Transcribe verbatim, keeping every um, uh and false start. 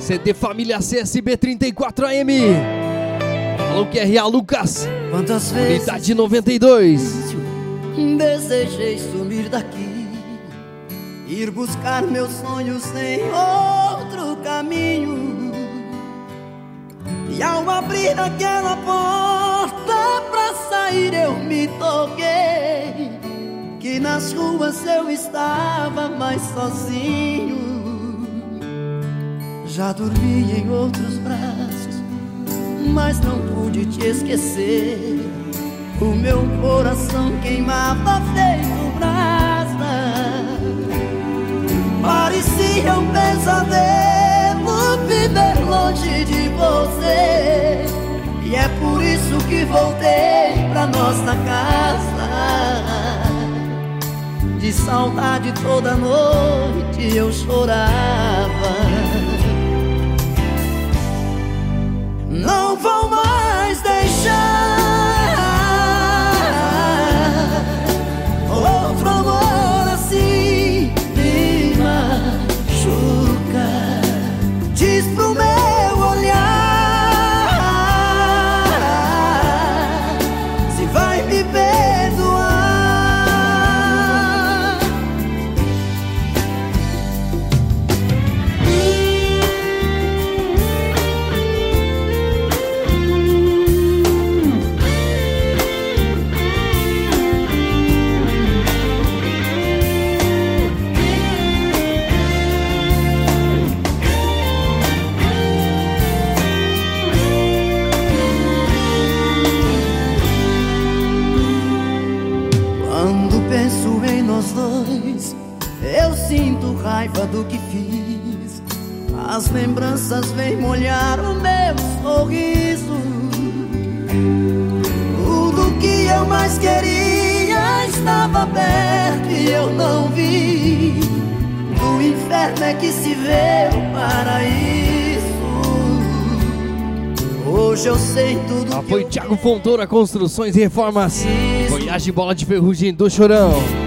C D Família C S B trinta e quatro A M. Alô, Q R A Lucas. Quantas vezes Unidade noventa e dois. desejei sumir daqui, ir buscar meus sonhos em outro caminho. E ao abrir aquela porta pra sair eu me toquei que nas ruas eu estava mais sozinho. Já dormi em outros braços, mas não pude te esquecer. O meu coração queimava feito brasa. Parecia um pesadelo viver longe de você. E é por isso que voltei pra nossa casa. De saudade toda noite eu chorava. Não vou mais deixar outro amor assim me machuca. Diz pro meu olhar se vai me perdoar. Eu sinto raiva do que fiz. As lembranças vêm molhar o meu sorriso. Tudo que eu mais queria estava perto e eu não vi. O inferno é que se vê o paraíso. Hoje eu sei tudo. Apoio Thiago Fontoura, Construções e Reformas. Goiás de Bola de Ferrugem do Chorão.